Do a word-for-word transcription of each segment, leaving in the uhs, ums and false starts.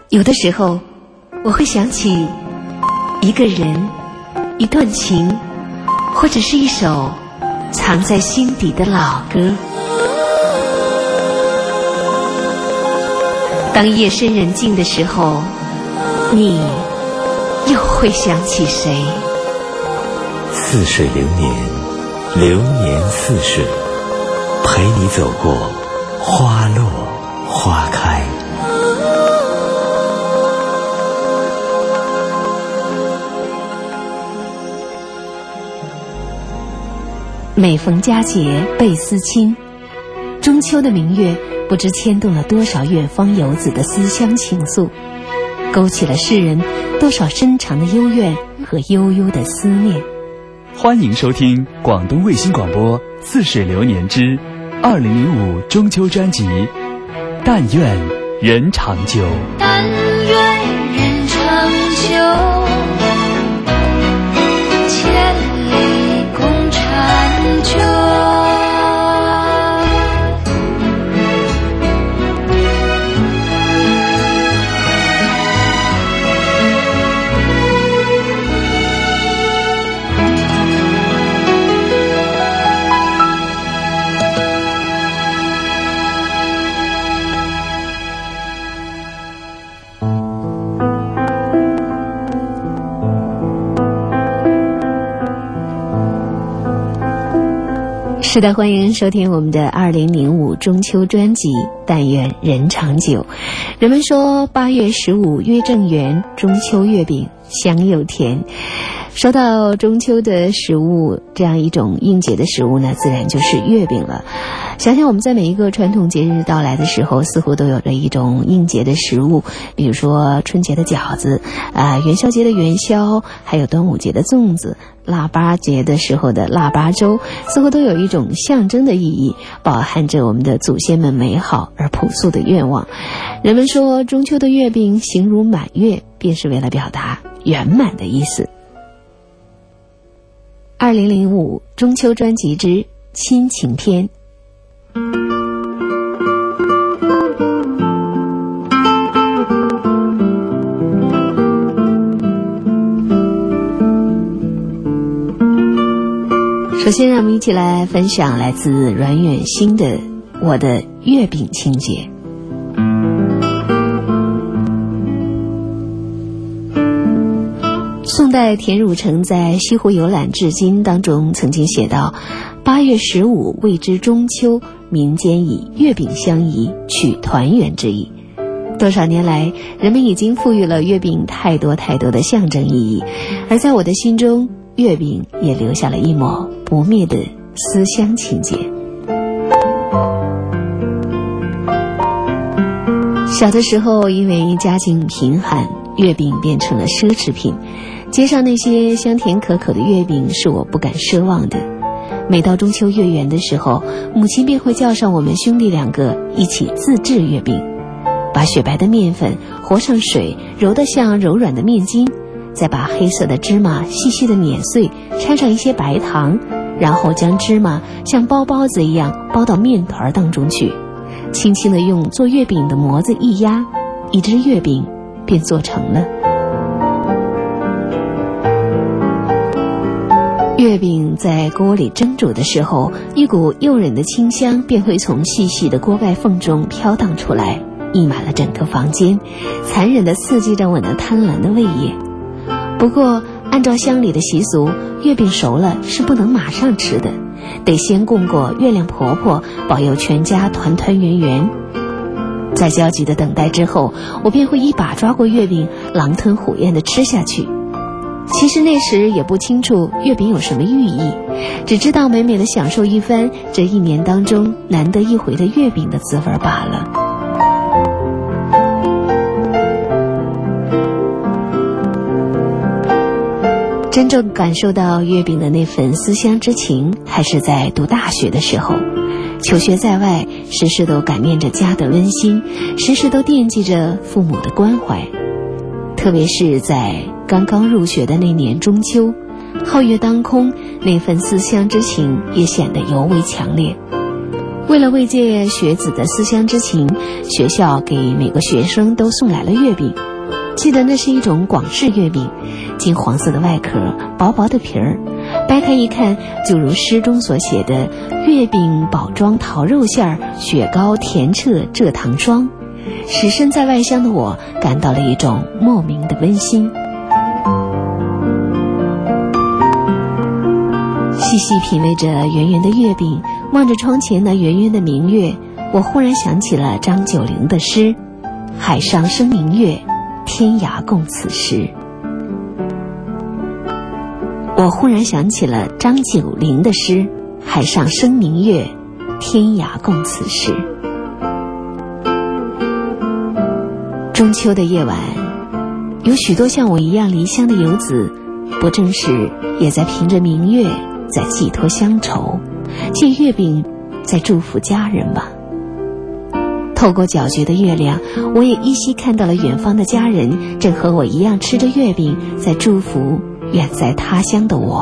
有的时候我会想起一个人，一段情，或者是一首藏在心底的老歌。当夜深人静的时候，你又会想起谁？ 似水流年，流年似水，陪你走过花落花开。 每逢佳节倍思亲，中秋的明月不知牵动了多少远方游子的思乡情愫，勾起了世人多少深长的幽怨和悠悠的思念。 欢迎收听广东卫星广播《似水流年之二零零五中秋专辑》，但愿人长久。 但愿人长久，千里共婵娟。 是的，欢迎收听我们的二零零五中秋专辑，但愿人长久。人们说八月十五月正圆，中秋月饼香又甜。说到中秋的食物，这样一种应节的食物呢，自然就是月饼了。想想我们在每一个传统节日到来的时候，似乎都有着一种应节的食物，比如说春节的饺子，啊、呃，元宵节的元宵，还有端午节的粽子，腊八节的时候的腊八粥，似乎都有一种象征的意义，饱含着我们的祖先们美好而朴素的愿望。人们说中秋的月饼形如满月，便是为了表达圆满的意思。二零零五中秋专辑之亲情篇。首先让我们一起来分享来自阮远星的《我的月饼情节》。宋代田汝成在《西湖游览至今》当中曾经写道：八月十五谓之中秋，民间以月饼相宜，取团圆之意。多少年来，人们已经赋予了月饼太多太多的象征意义，而在我的心中，月饼也留下了一抹不灭的思乡情节。小的时候，因为家境贫寒，月饼变成了奢侈品。街上那些香甜可口的月饼是我不敢奢望的。每到中秋月圆的时候，母亲便会叫上我们兄弟两个一起自制月饼，把雪白的面粉和上水，揉得像柔软的面筋，再把黑色的芝麻细细的碾碎，掺上一些白糖，然后将芝麻像包包子一样包到面团当中去，轻轻地用做月饼的模子一压，一只月饼便做成了。月饼在锅里蒸煮的时候，一股诱人的清香便会从细细的锅盖缝中飘荡出来，溢满了整个房间，残忍地刺激着我那贪婪的胃液。不过按照乡里的习俗，月饼熟了是不能马上吃的，得先供过月亮婆婆，保佑全家团团圆圆。在焦急的等待之后，我便会一把抓过月饼，狼吞虎咽地吃下去。其实那时也不清楚月饼有什么寓意，只知道美美地享受一番这一年当中难得一回的月饼的滋味罢了。真正感受到月饼的那份思乡之情，还是在读大学的时候。求学在外，时时都感念着家的温馨，时时都惦记着父母的关怀。特别是在刚刚入学的那年中秋，皓月当空，那份思乡之情也显得尤为强烈。 为了慰藉学子的思乡之情，学校给每个学生都送来了月饼。记得那是一种广式月饼，金黄色的外壳，薄薄的皮儿，掰开一看，就如诗中所写的月饼饱装桃肉馅儿，雪糕甜澈蔗糖霜，使身在外乡的我感到了一种莫名的温馨。细细品味着圆圆的月饼，望着窗前那圆圆的明月，我忽然想起了张九龄的诗：海上生明月，天涯共此时。我忽然想起了张九龄的诗：海上生明月，天涯共此时。中秋的夜晚，有许多像我一样离乡的游子，不正是也在凭着明月在寄托乡愁，借月饼在祝福家人吗？透过皎洁的月亮，我也依稀看到了远方的家人正和我一样吃着月饼，在祝福远在他乡的我。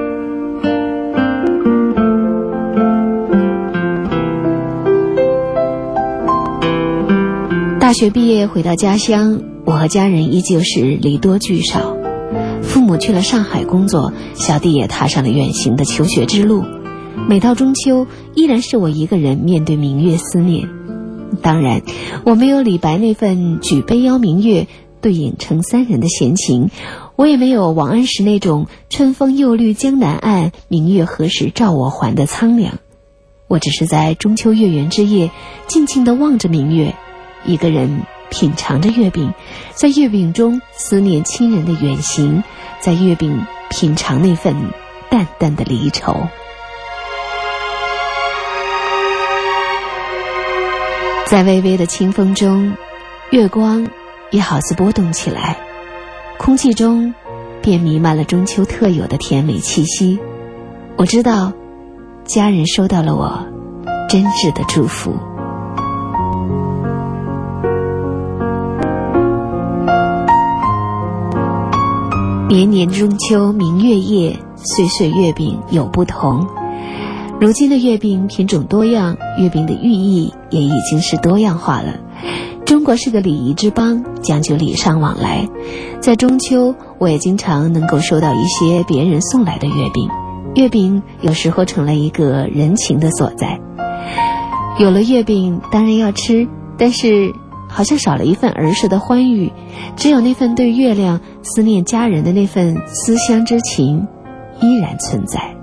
大学毕业回到家乡，我和家人依旧是离多聚少。父母去了上海工作，小弟也踏上了远行的求学之路。每到中秋，依然是我一个人面对明月思念。当然，我没有李白那份举杯邀明月，对影成三人的闲情，我也没有王安石那种春风又绿江南岸，明月何时照我还的苍凉。我只是在中秋月圆之夜，静静地望着明月，一个人品尝着月饼，在月饼中思念亲人的远行，在月饼品尝那份淡淡的离愁。在微微的清风中，月光也好似波动起来，空气中便弥漫了中秋特有的甜美气息。我知道家人收到了我真挚的祝福。年年中秋明月夜，岁岁月饼有不同。如今的月饼品种多样，月饼的寓意也已经是多样化了。中国是个礼仪之邦，讲究礼尚往来。在中秋，我也经常能够收到一些别人送来的月饼，月饼有时候成了一个人情的所在。有了月饼当然要吃，但是好像少了一份儿时的欢愉，只有那份对月亮思念家人的那份思乡之情依然存在。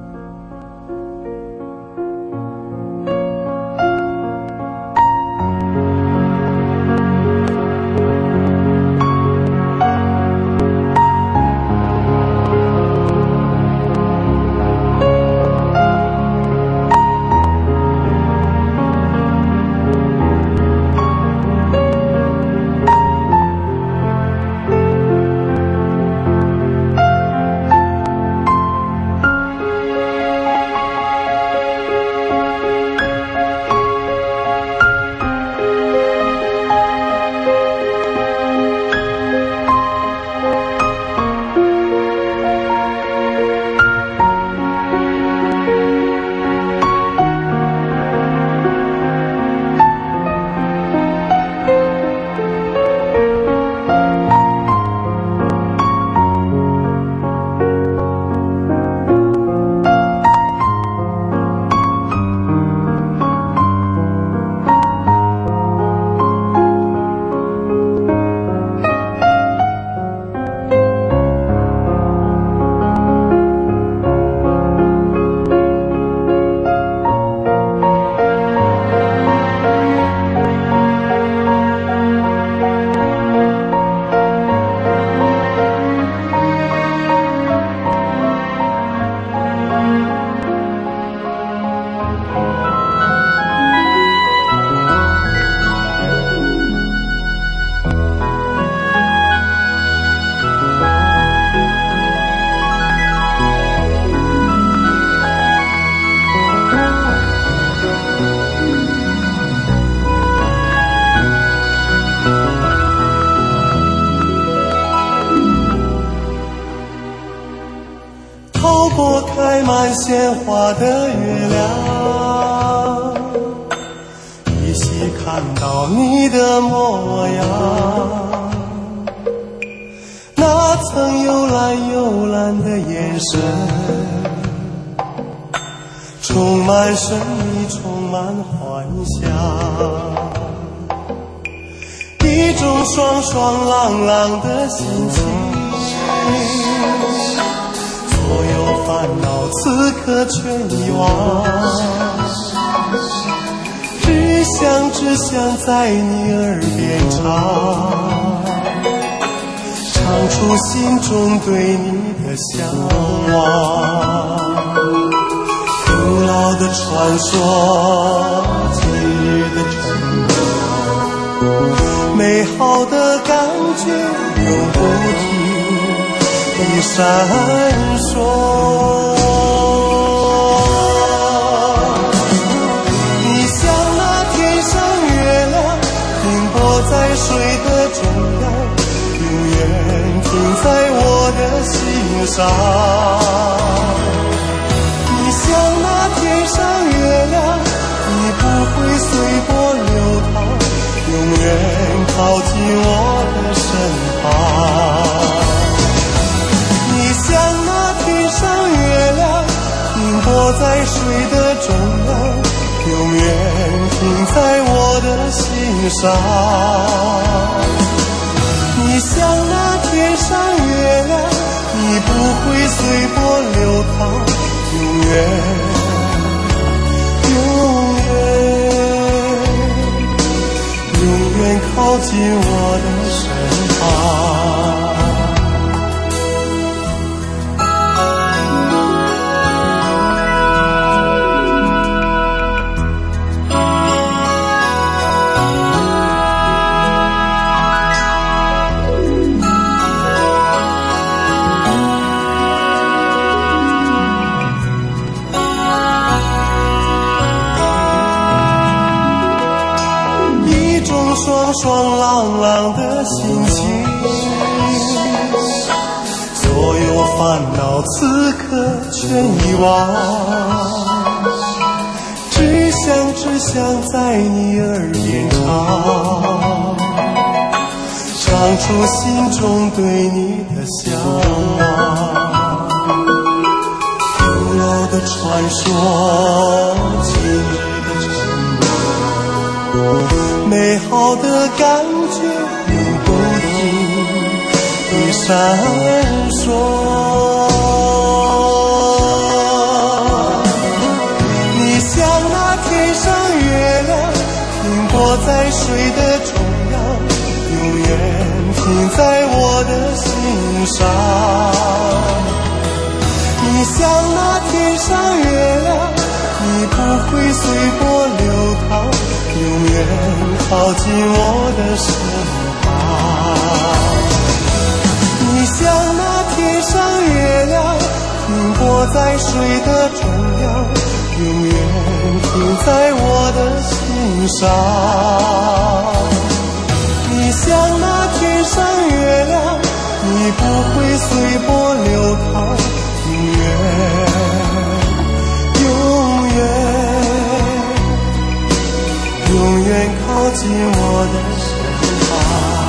开满鲜花的月亮， 看到你的模样，那曾幽蓝幽蓝的眼神，充满神秘，充满幻想，一种爽爽朗朗的心情，所有烦恼此刻全遗忘，只想只想在你耳边唱，唱出心中对你的向往。古老的传说，今日的承诺，美好的感觉永不停地闪烁。你像那天上月亮，停泊在水的中央，永远停在我的心上。你像那天上月亮，你不会随波流淌，永远靠近我的身旁。你像那天上月亮，停泊在水的中央，永远停在我的心上。你像那天上月亮，你不会随波流淌，永远永远永远靠近我的身旁。爽爽朗朗的心情，所有烦恼此刻全遗忘，只想只想在你耳边唱，唱出心中对你的向往。古老的传说，今日的承诺，美好的感觉永不停地闪烁。你像那天上月亮，停泊在水的中央，永远停在我的心上。你像那天上月亮，你不会随波流淌，永远靠近我的身旁。你像那天上月亮，停泊在水的中央，永远停在我的心上。你像那天上月亮，你不会随波流淌，永远永远永远靠近我的身旁。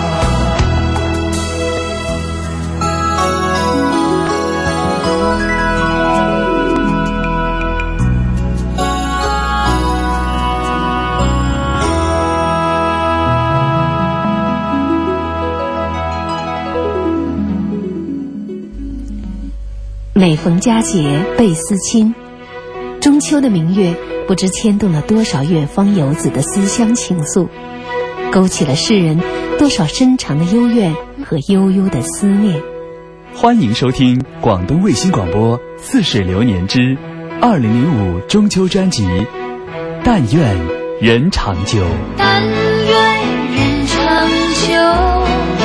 每逢佳节倍思亲，中秋的明月不知牵动了多少远方游子的思乡情愫，勾起了世人多少深长的幽怨和悠悠的思念。 欢迎收听广东卫星广播《似水流年之二零零五中秋专辑》，但愿人长久。 但愿人长久，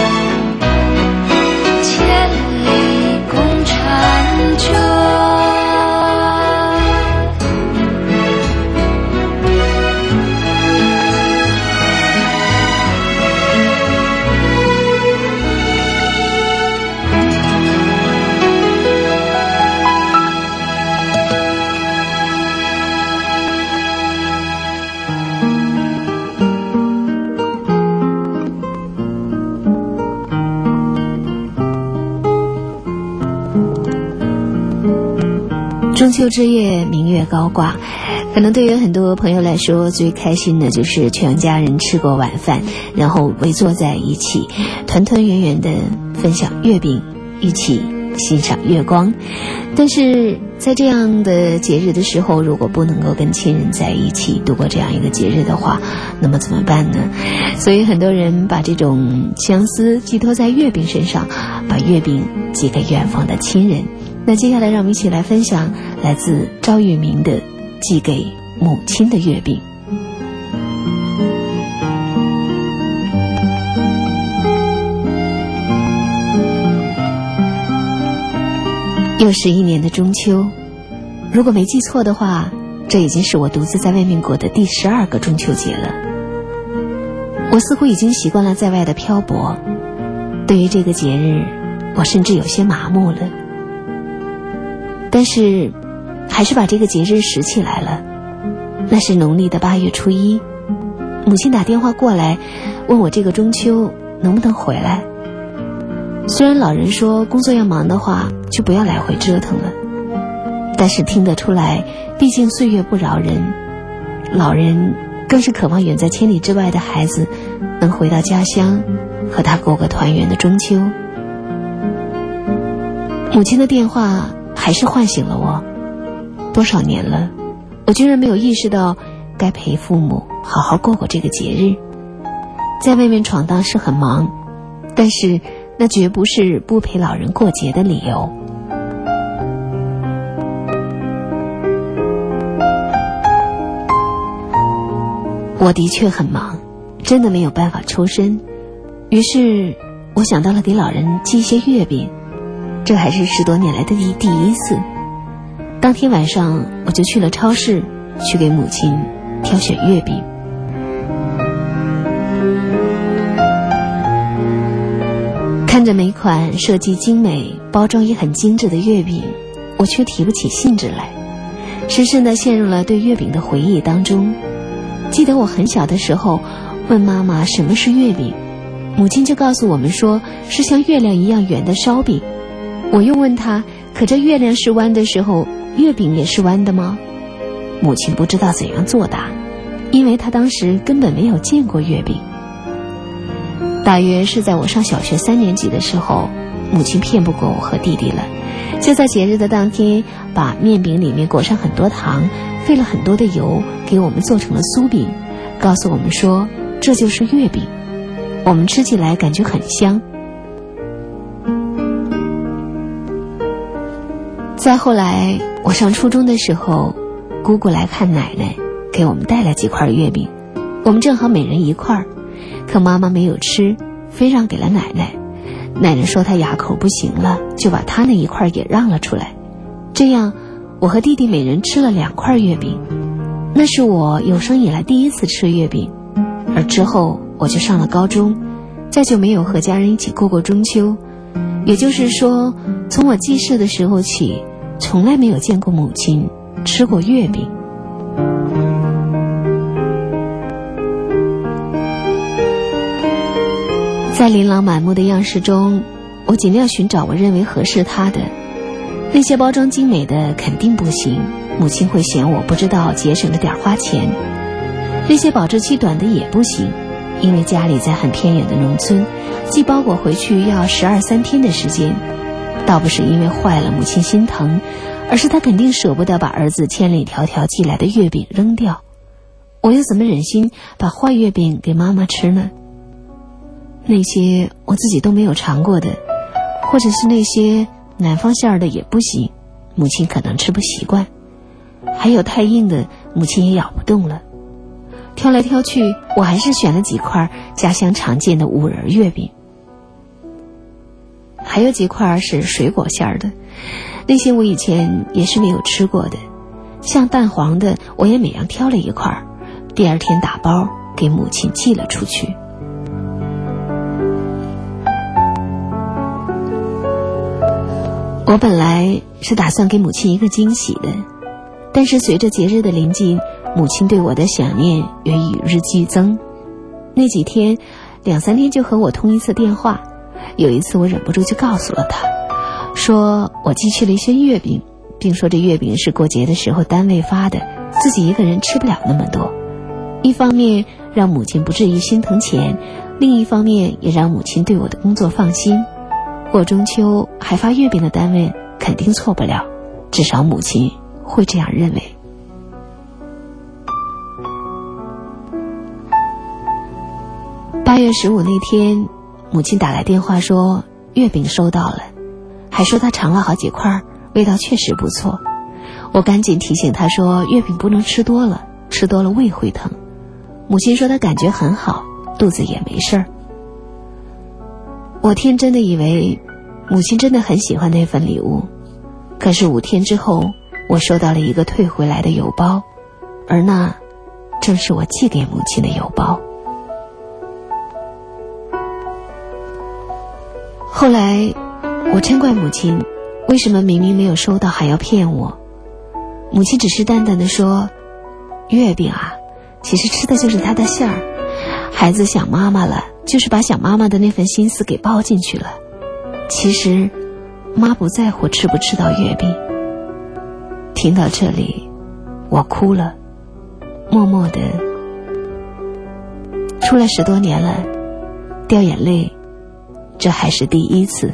千里共婵娟。 中秋之夜，明月高挂，可能对于很多朋友来说，最开心的就是全家人吃过晚饭，然后围坐在一起，团团圆圆的分享月饼，一起欣赏月光。但是在这样的节日的时候，如果不能够跟亲人在一起度过这样一个节日的话，那么怎么办呢？所以很多人把这种相思寄托在月饼身上，把月饼寄给远方的亲人。那接下来让我们一起来分享来自赵玉明的寄给母亲的月饼。又是一年的中秋，如果没记错的话，这已经是我独自在外面过的第十二个中秋节了。我似乎已经习惯了在外的漂泊，对于这个节日，我甚至有些麻木了。但是还是把这个节日拾起来了。那是农历的八月初一，母亲打电话过来问我这个中秋能不能回来。虽然老人说工作要忙的话就不要来回折腾了，但是听得出来，毕竟岁月不饶人，老人更是渴望远在千里之外的孩子能回到家乡，和他过个团圆的中秋。母亲的电话还是唤醒了我。多少年了，我居然没有意识到该陪父母好好过过这个节日。在外面闯荡是很忙，但是那绝不是不陪老人过节的理由。我的确很忙，真的没有办法抽身，于是我想到了给老人寄一些月饼，这还是十多年来的第第一次。当天晚上我就去了超市，去给母亲挑选月饼。看着每款设计精美、包装也很精致的月饼，我却提不起兴致来，深深地陷入了对月饼的回忆当中。记得我很小的时候问妈妈什么是月饼，母亲就告诉我们说是像月亮一样圆的烧饼。我又问她，可这月亮是弯的时候，月饼也是弯的吗？母亲不知道怎样作答，因为她当时根本没有见过月饼。大约是在我上小学三年级的时候，母亲骗不过我和弟弟了，就在节日的当天，把面饼里面裹上很多糖，费了很多的油，给我们做成了酥饼，告诉我们说这就是月饼，我们吃起来感觉很香。再后来我上初中的时候，姑姑来看奶奶，给我们带了几块月饼，我们正好每人一块，可妈妈没有吃，非让给了奶奶。奶奶说她牙口不行了，就把她那一块也让了出来。这样我和弟弟每人吃了两块月饼，那是我有生以来第一次吃月饼。而之后我就上了高中，再就没有和家人一起过过中秋。也就是说，从我记事的时候起，从来没有见过母亲吃过月饼。在琳琅满目的样式中，我尽量寻找我认为合适她的。那些包装精美的肯定不行，母亲会嫌我不知道节省了点花钱。那些保质期短的也不行，因为家里在很偏远的农村，寄包裹回去要十二三天的时间。倒不是因为坏了母亲心疼，而是她肯定舍不得把儿子千里迢迢寄来的月饼扔掉。我又怎么忍心把坏月饼给妈妈吃呢？那些我自己都没有尝过的，或者是那些南方馅儿的也不行，母亲可能吃不习惯。还有太硬的，母亲也咬不动了。挑来挑去，我还是选了几块家乡常见的五仁月饼。还有几块是水果馅儿的，那些我以前也是没有吃过的。像蛋黄的，我也每样挑了一块，第二天打包给母亲寄了出去。我本来是打算给母亲一个惊喜的，但是随着节日的临近，母亲对我的想念也与日俱增。那几天两三天就和我通一次电话，有一次我忍不住就告诉了她，说我寄去了一些月饼， 并说这月饼是过节的时候单位发的，自己一个人吃不了那么多。一方面让母亲不至于心疼钱，另一方面也让母亲对我的工作放心。过中秋还发月饼的单位肯定错不了，至少母亲会这样认为。八月十五那天，母亲打来电话说月饼收到了，还说她尝了好几块，味道确实不错。我赶紧提醒她说月饼不能吃多了，吃多了胃会疼。母亲说她感觉很好，肚子也没事儿。我天真的以为母亲真的很喜欢那份礼物，可是五天之后，我收到了一个退回来的邮包，而那正是我寄给母亲的邮包。后来我嗔怪母亲为什么明明没有收到还要骗我。母亲只是淡淡地说，月饼啊，其实吃的就是它的馅儿，孩子想妈妈了，就是把想妈妈的那份心思给包进去了。其实妈不在乎吃不吃到月饼。听到这里我哭了，默默的。出来十多年了，掉眼泪这还是第一次。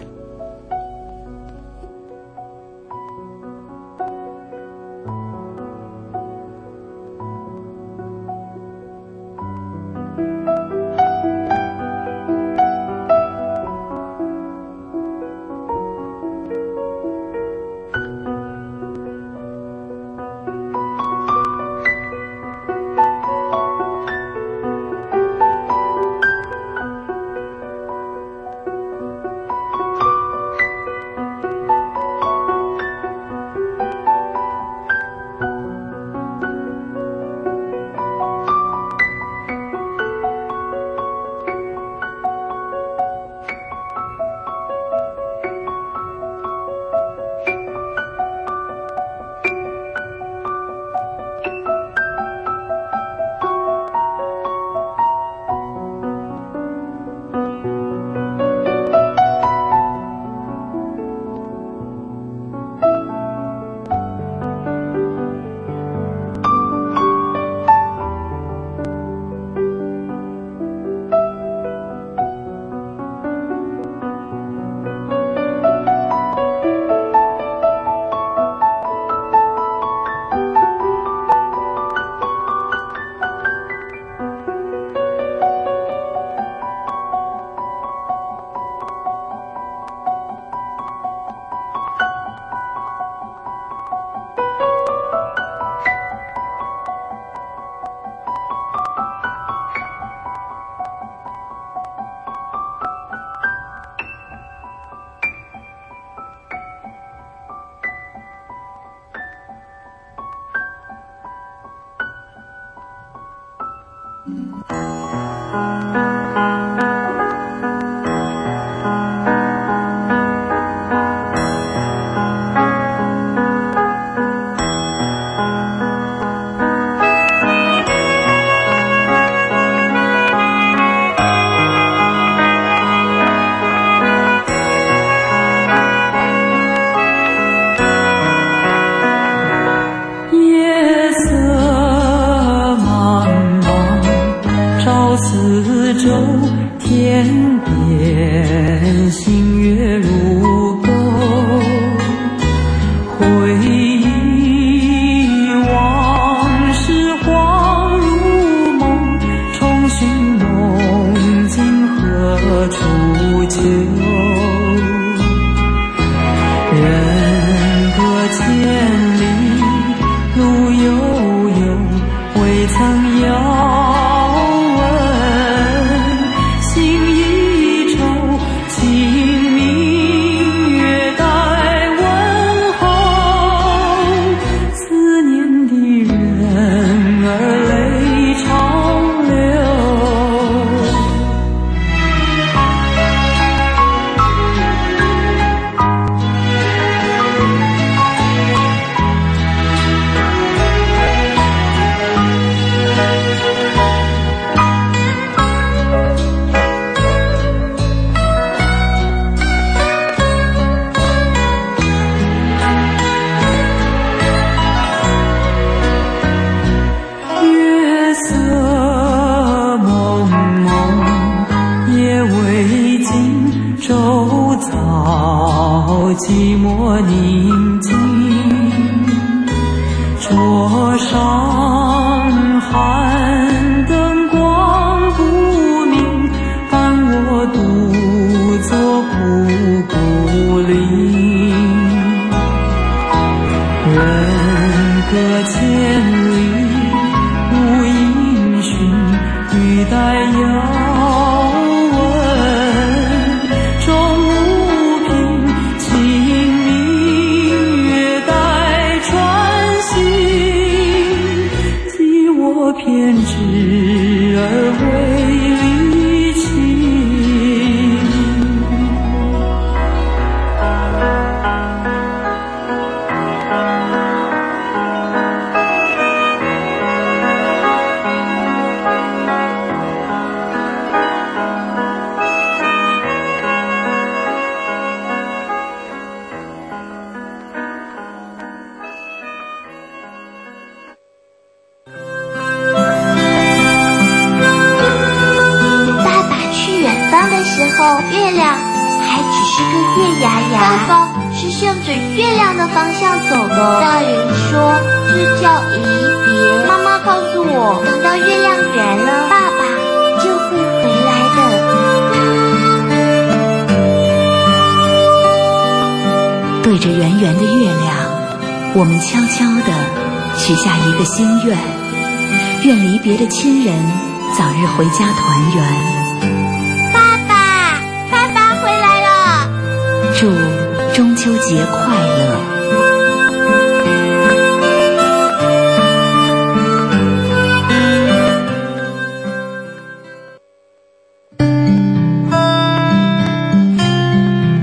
情待遥问，终无凭，清明月待穿行，替我偏执而为离情。 月亮还只是个月牙牙，爸爸是向着月亮的方向走的。大人说这叫离别，妈妈告诉我，等到月亮圆了，爸爸就会回来的。 对着圆圆的月亮，我们悄悄地许下一个心愿，愿离别的亲人早日回家团圆。祝中秋节快乐。